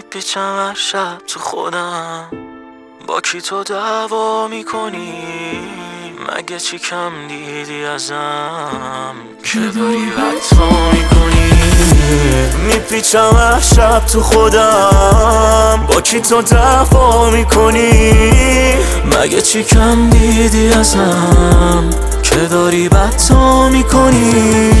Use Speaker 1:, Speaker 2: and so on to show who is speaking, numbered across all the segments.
Speaker 1: میپیچم هر شب تو خودم، با کی تو دعوا میکنی؟ مگه چی کم دیدی ازم که داری بدتا میکنی؟ میپیچم هر شب تو خودم، با کی تو دعوا میکنی؟ مگه چی کم دیدی ازم که داری بدتا میکنی؟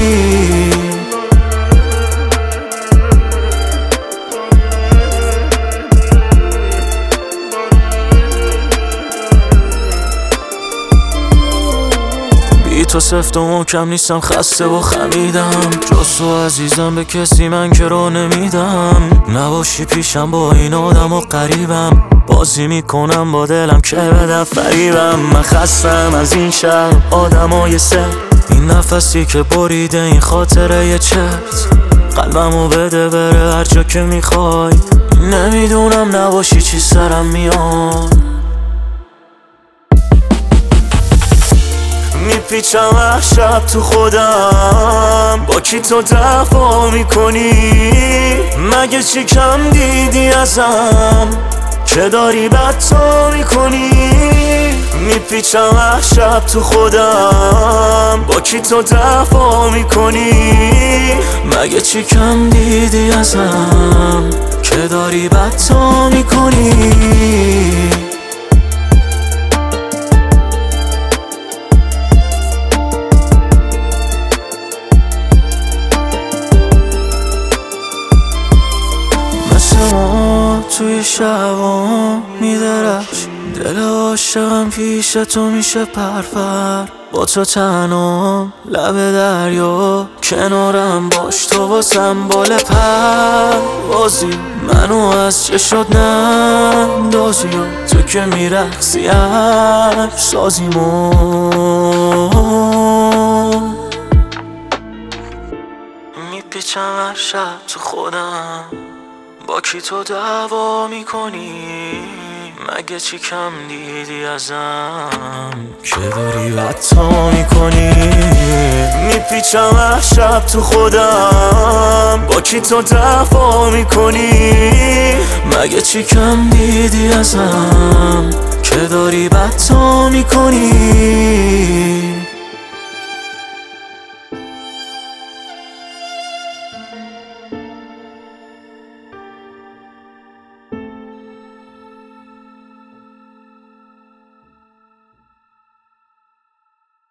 Speaker 1: بی تو سفت و محکم نیستم، خسته و خمیدم. جز تو عزیزم به کسی من که رو نمیدم. نباشی پیشم با این آدم و قریبم، بازی میکنم با دلم که بدم فریبم. من خستم از این شهر آدمای سه، این نفسی که بریده این خاطره یه چرت. قلبمو بده بره هر جا که میخوای، نمیدونم نباشی چی سرم میاد. میپیچم هر شب تو خودم، با کی تو دعوا میکنی؟ مگه چی کم دیدی ازم که داری بدتا میکنی؟ میپیچم هر شب تو خودم، با کی تو دعوا میکنی؟ مگه چی کم دیدی ازم که داری بدتا میکنی؟ توی شبا میدرخش دل عاشقم، پیش تو میشه پرپر. با تو تنها لب دریا، کنارم باش تو واسم بال پروازی. منو از چه شد نندازی، تو که میرقصی هر سازیمون. میپیچم هر شب تو خودم، با کی تو دعوا میکنی؟ مگه چی کم دیدی ازم که داری بدتا میکنی؟ میپیچم هر شب تو خودم، با کی تو دعوا میکنی؟ مگه چی کم دیدی ازم که داری بدتا میکنی؟